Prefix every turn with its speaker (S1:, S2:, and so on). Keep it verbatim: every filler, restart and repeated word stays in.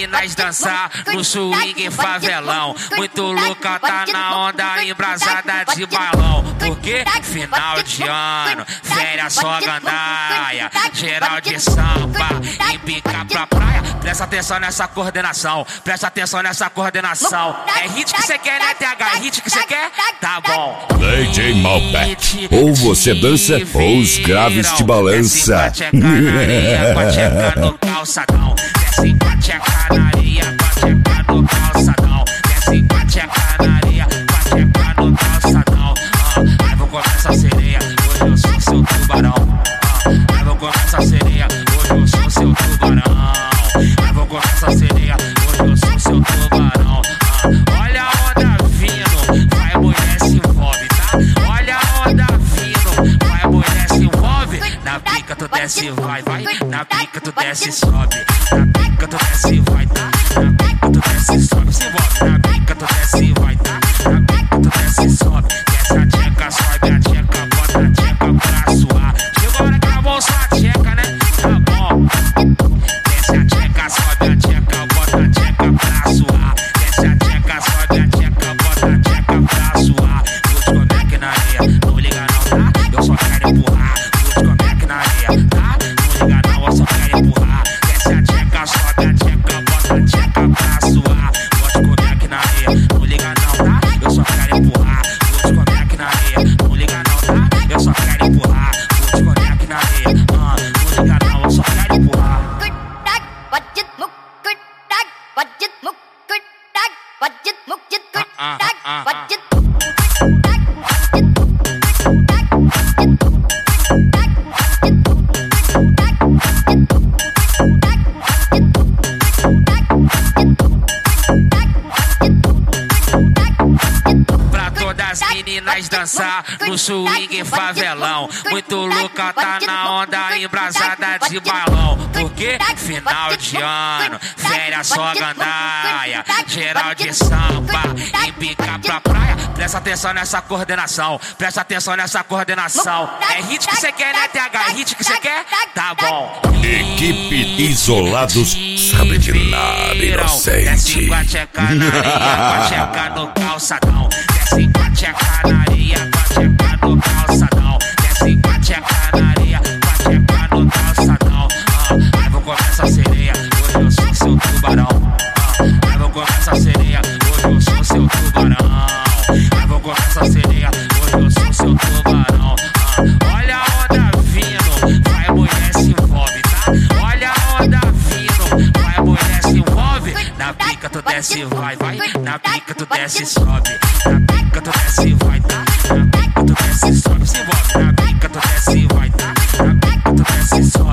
S1: meninas dançar no swing favelão. Muito louca, tá na onda embrasada de balão. Porque final de ano, férias só gandaia. Geral de samba, embica pra praia. Presta atenção nessa coordenação, presta atenção nessa coordenação. É hit que cê quer, né, T H? É hit que cê quer? Tá bom.
S2: D J Malbec, ou você dança ou os graves te balança.
S1: Desce com a tcheca na areia, com a tcheca no calçadão. Desce com a tcheca na areia, com a tcheca no calçadão. Desce com a tcheca na areia, com a tcheca no calçadão. Ah, aí vou comer essa sereia, hoje eu sou seu tubarão. Ah, aí vou comer essa sereia, hoje eu sou seu tubarão. Aí vou comer essa sereia, hoje eu sou seu tubarão. Ah, olha a onda vindo, vai mulher se envolve, tá? Olha a onda vindo, vai mulher se envolve. Na pica tu desce, vai, vai. Na pica tu desce e sobe. Na pica tu desce e vai, tá? Na pica tu desce e sobe, se envolve. Na pica tu desce e vai, tá? Na pica tu desce e sobe. Desce a tcheca, sobe a tcheca, bota a tcheca pra suar. Chegou a hora que ela bolsa a tcheca, né? Tá bom. Desce a tcheca, sobe a tcheca, bota a tcheca pra suar. Desce a tcheca, sobe a tcheca, bota a tcheca pra suar. Vou te comer aqui na areia, não liga não, tá? Eu só quero empurrar. Vou te comer aqui na areia, tá? Não liga não, eu só quero empurrar. Desce a tcheca, sobe a tcheca, bota a tcheca pra suar. Vou te comer aqui na areia, não liga não, tá? Eu só quero empurrar. Vou te comer aqui na areia, não liga não, tá? Eu só quero empurrar. Vou te comer aqui na areia, ah, não liga não, eu só quero empurrar. Ah, ah, ah, ah. Pra todas as meninas dançar no swing favelão. Muito louca, tá na onda embrasada de balão. Porque final de ano, férias só gandaia. Geral de samba, embica pra praia. Presta atenção nessa coordenação, presta atenção nessa coordenação. É hit que cê quer, né, T H? É hit que cê quer? Tá bom.
S2: Equipe Isolados sabe de nada, inocente.
S1: Desce com a tcheca na areia, com a tcheca no calçadão. Desce com a tcheca na areia, com a tcheca no calçadão. Desce com a tcheca na areia, com a tcheca no calçadão. Ah, aí vou comer essa sereia, hoje eu sou seu tubarão. Ah, aí vou comer essa sereia, hoje eu sou seu tubarão. Aí vou comer essa sereia, hoje eu sou seu tubarão. Ah, olha a onda vindo, vai mulher se envolve, tá? Olha a onda vindo, vai mulher se envolve. Na pica tu desce e vai, vai. Na pica tu desce e sobe. Na pica tu desce e vai, tá? Na pica tu desce e sobe, se envolve. Na pica tu desce e vai, tá? Na pica tu desce e sobe.